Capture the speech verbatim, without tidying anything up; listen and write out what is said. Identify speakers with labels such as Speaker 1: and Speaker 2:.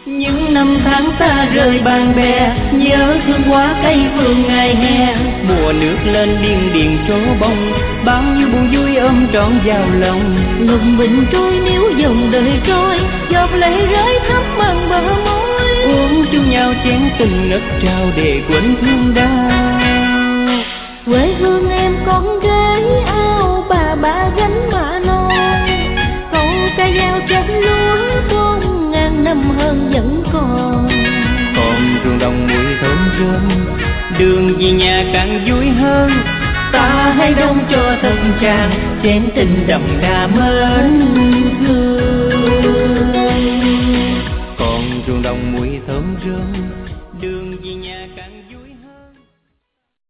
Speaker 1: Những năm tháng ta rời bạn bè, nhớ thương quá cây vườn ngày hè. Mùa nước lên điên điền trổ bông, bao nhiêu buồn vui ôm trọn vào lòng.
Speaker 2: Lùng bình trôi nếu dòng đời trôi, giọt lệ rơi thắm bằng bờ môi.
Speaker 1: Uống chung nhau chén tình ngất trao để quên thương đau.
Speaker 2: Quê hương em con gái ao bà ba gánh mà non. Câu ca dao chân lúa con ngàn năm hơn vẫn còn.
Speaker 1: Còn ruộng đồng mùi thơm rơm, đường về nhà càng vui hơn. Ta hãy đông cho thân tràn chén tình đậm đà mến thương. Còn ruộng đồng mùi thơm rơm,